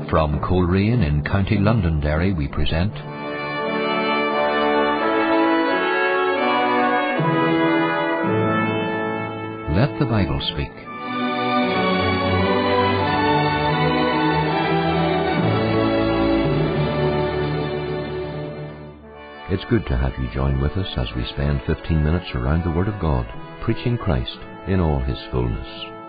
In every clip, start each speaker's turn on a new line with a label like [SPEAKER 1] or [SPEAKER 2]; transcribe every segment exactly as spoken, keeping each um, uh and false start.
[SPEAKER 1] From Coleraine in County Londonderry we present Let the Bible Speak. It's good to have you join with us as we spend fifteen minutes around the Word of God, preaching Christ in all His fullness.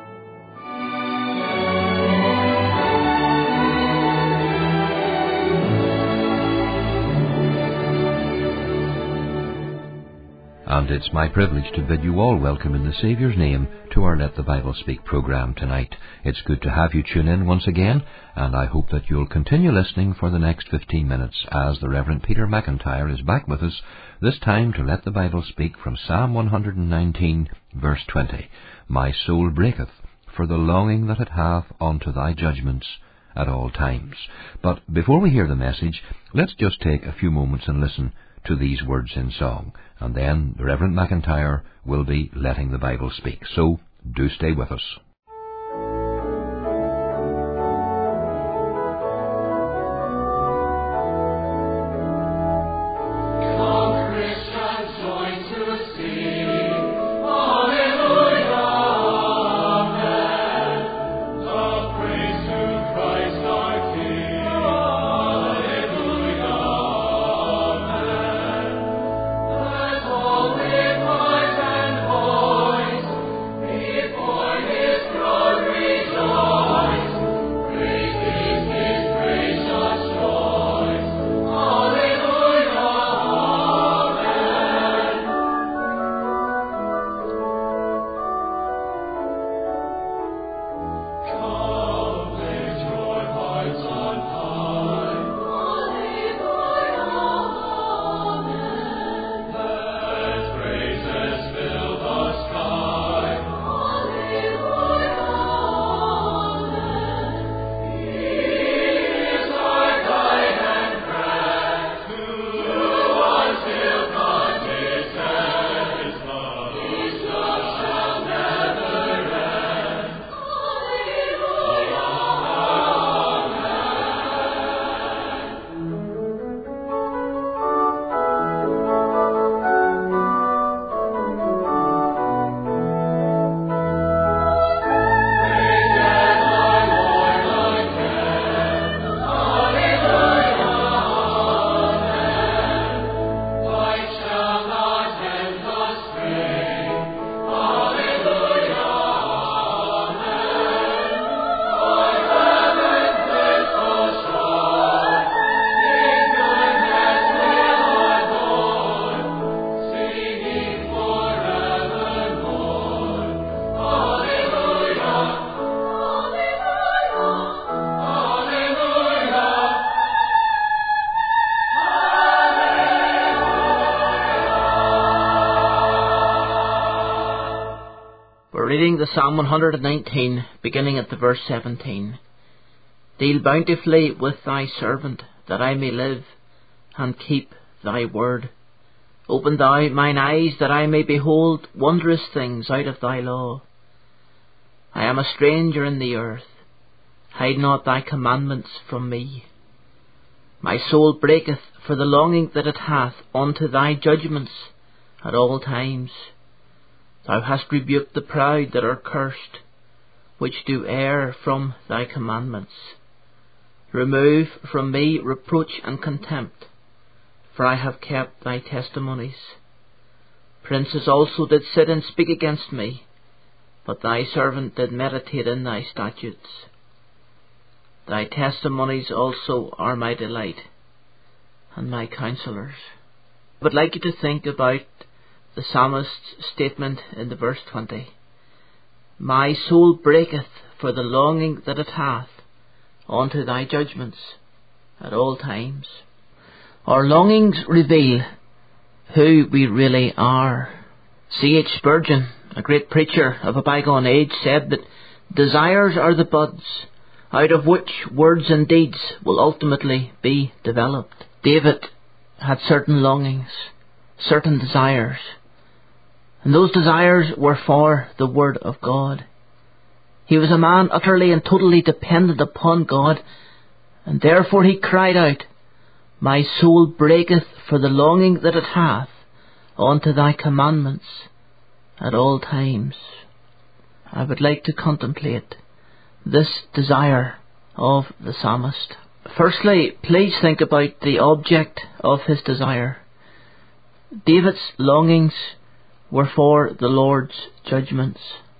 [SPEAKER 1] And it's my privilege to bid you all welcome in the Saviour's name to our Let the Bible Speak programme tonight. It's good to have you tune in once again, and I hope that you'll continue listening for the next fifteen minutes as the Reverend Peter McIntyre is back with us, this time to Let the Bible Speak from Psalm one hundred nineteen, verse twenty. My soul breaketh for the longing that it hath unto thy judgments at all times. But before we hear the message, let's just take a few moments and listen to these words in song, and then the Reverend McIntyre will be letting the Bible speak. So do stay with us.
[SPEAKER 2] Reading the Psalm one hundred nineteen, beginning at the verse seventeen. Deal bountifully with thy servant, that I may live, and keep thy word. Open thou mine eyes, that I may behold wondrous things out of thy law. I am a stranger in the earth. Hide not thy commandments from me. My soul breaketh for the longing that it hath unto thy judgments at all times. Thou hast rebuked the proud that are cursed, which do err from thy commandments. Remove from me reproach and contempt, for I have kept thy testimonies. Princes also did sit and speak against me, but thy servant did meditate in thy statutes. Thy testimonies also are my delight, and my counsellors. I would like you to think about the psalmist's statement in the verse twenty. My soul breaketh for the longing that it hath unto thy judgments at all times. Our longings reveal who we really are. C H Spurgeon, a great preacher of a bygone age, said that desires are the buds out of which words and deeds will ultimately be developed. David had certain longings, certain desires, and those desires were for the Word of God. He was a man utterly and totally dependent upon God, And therefore he cried out, My soul breaketh for the longing that it hath unto thy commandments at all times. I would like to contemplate this desire of the psalmist. Firstly, please think about the object of his desire. David's longings were for the Lord's judgments.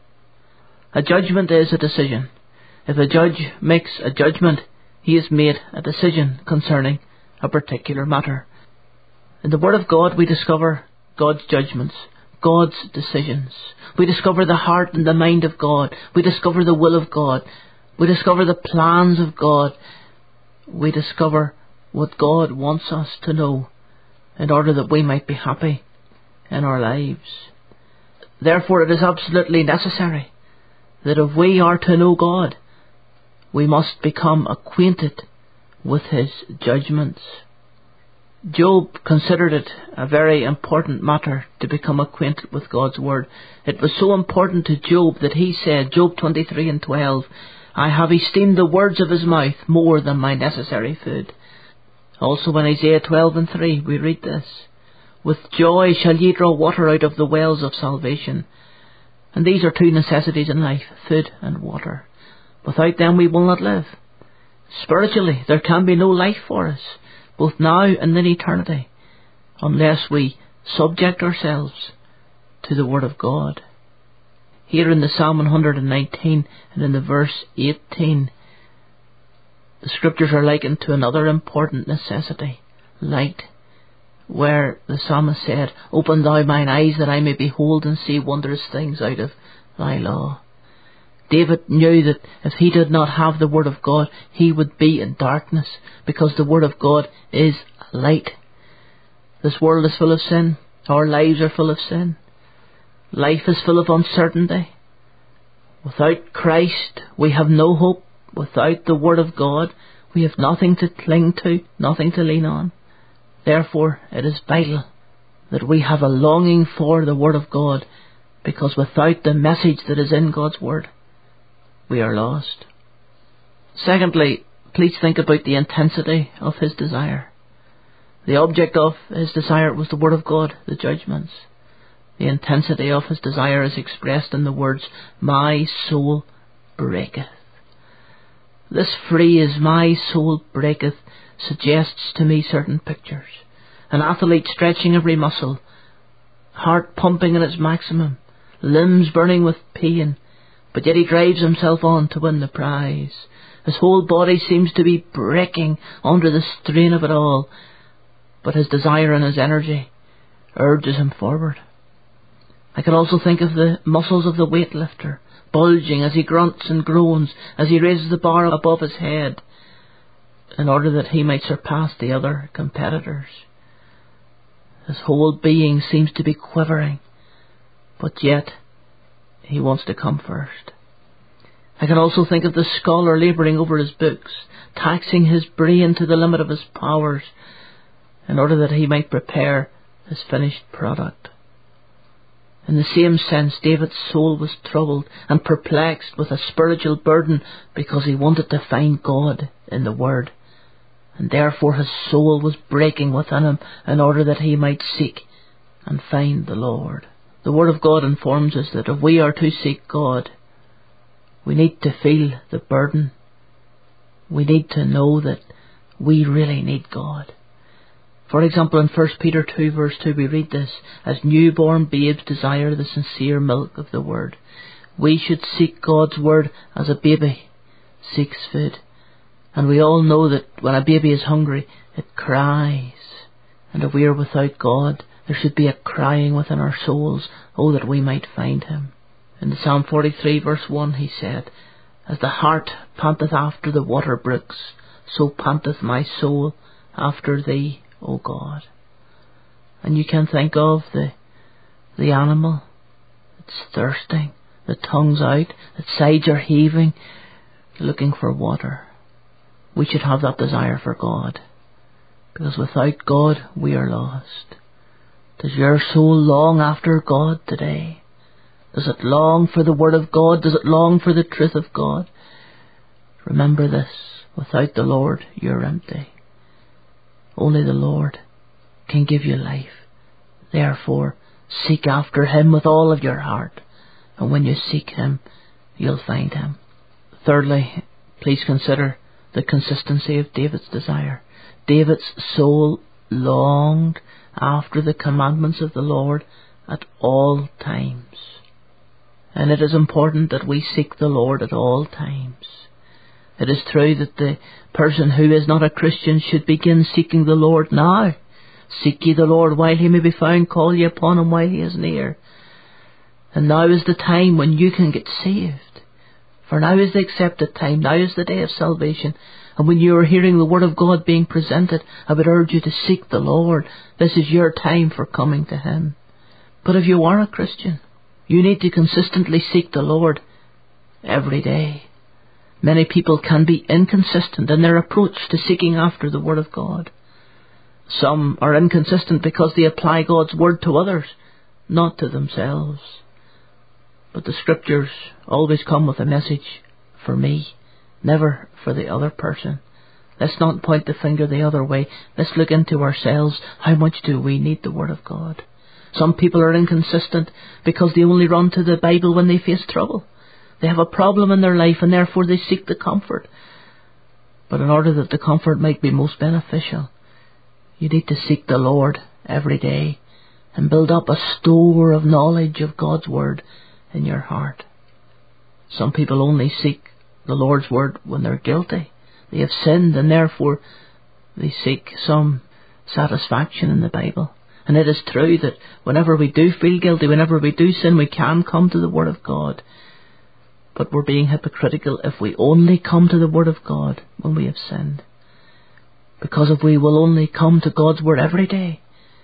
[SPEAKER 2] A judgment is a decision. If a judge makes a judgment, he has made a decision concerning a particular matter. In the Word of God we discover God's judgments, God's decisions. We discover the heart and the mind of God. We discover the will of God. We discover the plans of God. We discover what God wants us to know in order that we might be happy in our lives. Therefore it is absolutely necessary that if we are to know God, we must become acquainted with His judgments. Job considered it a very important matter to become acquainted with God's Word. It was so important to Job that he said, Job twenty-three and twelve, I have esteemed the words of his mouth more than my necessary food. Also in Isaiah twelve and three we read this, With joy shall ye draw water out of the wells of salvation. And these are two necessities in life, food and water. Without them we will not live. Spiritually, there can be no life for us, both now and in eternity, unless we subject ourselves to the Word of God. Here in the Psalm one nineteen and in the verse eighteen, the Scriptures are likened to another important necessity, light, where the psalmist said, Open thou mine eyes that I may behold and see wondrous things out of thy law. David knew that if he did not have the Word of God, he would be in darkness, because the Word of God is light. This world is full of sin. Our lives are full of sin. Life is full of uncertainty. Without Christ, we have no hope. Without the Word of God, we have nothing to cling to, nothing to lean on. Therefore, it is vital that we have a longing for the Word of God, because without the message that is in God's Word, we are lost. Secondly, please think about the intensity of his desire. The object of his desire was the Word of God, the judgments. The intensity of his desire is expressed in the words, My soul breaketh. This phrase, my soul breaketh, suggests to me certain pictures. An athlete stretching every muscle, heart pumping at its maximum, limbs burning with pain, but yet he drives himself on to win the prize. His whole body seems to be breaking under the strain of it all, but his desire and his energy urges him forward. I can also think of the muscles of the weightlifter, bulging as he grunts and groans as he raises the bar above his head, in order that he might surpass the other competitors. His whole being seems to be quivering, but yet he wants to come first. I can also think of the scholar labouring over his books, taxing his brain to the limit of his powers, in order that he might prepare his finished product. In the same sense, David's soul was troubled and perplexed with a spiritual burden, because he wanted to find God in the Word, and therefore his soul was breaking within him in order that he might seek and find the Lord. The Word of God informs us that if we are to seek God, we need to feel the burden. We need to know that we really need God. For example, in First Peter two verse two we read this, As newborn babes desire the sincere milk of the Word. We should seek God's Word as a baby seeks food. And we all know that when a baby is hungry, it cries. And if we are without God, there should be a crying within our souls, oh, that we might find Him. In the Psalm forty-three verse one he said, As the hart panteth after the water brooks, so panteth my soul after Thee, O God. And you can think of the the animal that's thirsting, the tongue's out, its sides are heaving, looking for water. We should have that desire for God, because without God we are lost. Does your soul long after God today? Does it long for the Word of God? Does it long for the truth of God? Remember this, Without the Lord, you're empty. Only the Lord can give you life. Therefore, seek after Him with all of your heart. And when you seek Him, you'll find Him. Thirdly, please consider the consistency of David's desire. David's soul longed after the commandments of the Lord at all times. And it is important that we seek the Lord at all times. It is true that the person who is not a Christian should begin seeking the Lord now. Seek ye the Lord while He may be found, call ye upon Him while He is near. And now is the time when you can get saved. For now is the accepted time, now is the day of salvation. And when you are hearing the Word of God being presented, I would urge you to seek the Lord. This is your time for coming to Him. But if you are a Christian, you need to consistently seek the Lord every day. Many people can be inconsistent in their approach to seeking after the Word of God. Some are inconsistent because they apply God's Word to others, not to themselves. But the Scriptures always come with a message for me, never for the other person. Let's not point the finger the other way. Let's look into ourselves. How much do we need the Word of God? Some people are inconsistent because they only run to the Bible when they face trouble. They have a problem in their life and therefore they seek the comfort. But in order that the comfort might be most beneficial, you need to seek the Lord every day and build up a store of knowledge of God's Word in your heart. Some people only seek the Lord's Word when they're guilty. They have sinned and therefore they seek some satisfaction in the Bible. And it is true that whenever we do feel guilty, whenever we do sin, we can come to the Word of God. But we're being hypocritical if we only come to the Word of God when we have sinned. Because if we will only come to God's Word every day,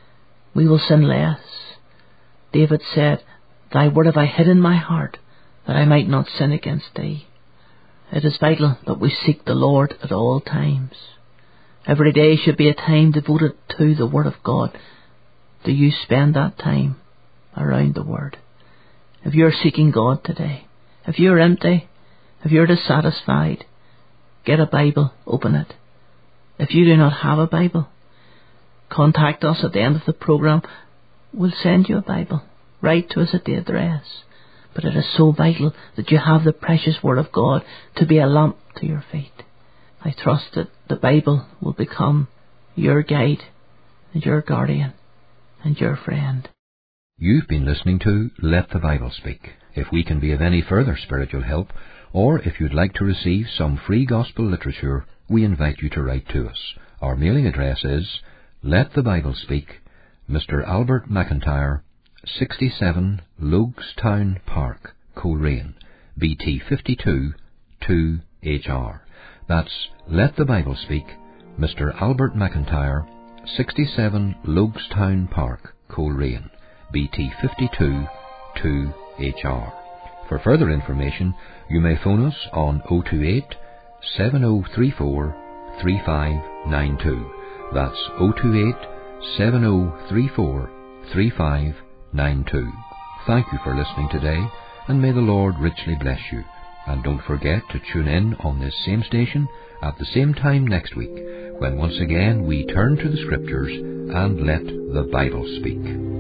[SPEAKER 2] we will sin less. David said, Thy Word have I hid in my heart, that I might not sin against Thee. It is vital that we seek the Lord at all times. Every day should be a time devoted to the Word of God. Do you spend that time around the Word? If you're seeking God today, if you're empty, if you're dissatisfied, get a Bible, open it. If you do not have a Bible, contact us at the end of the program. We'll send you a Bible. Write to us at the address. But it is so vital that you have the precious Word of God to be a lamp to your feet. I trust that the Bible will become your guide and your guardian and your friend.
[SPEAKER 1] You've been listening to Let the Bible Speak. If we can be of any further spiritual help, or if you'd like to receive some free gospel literature, we invite you to write to us. Our mailing address is Let the Bible Speak, Mister Albert McIntyre, sixty-seven Loguestown Park, Coleraine, B T fifty-two two H R. That's Let the Bible Speak, Mister Albert McIntyre, sixty-seven Loguestown Park, Coleraine, B T fifty-two two H R. For further information, you may phone us on oh two eight, seven oh three four, three five nine two. That's oh two eight, seven oh three four, three five nine two. Thank you for listening today, and may the Lord richly bless you. And don't forget to tune in on this same station at the same time next week, when once again we turn to the Scriptures and let the Bible speak.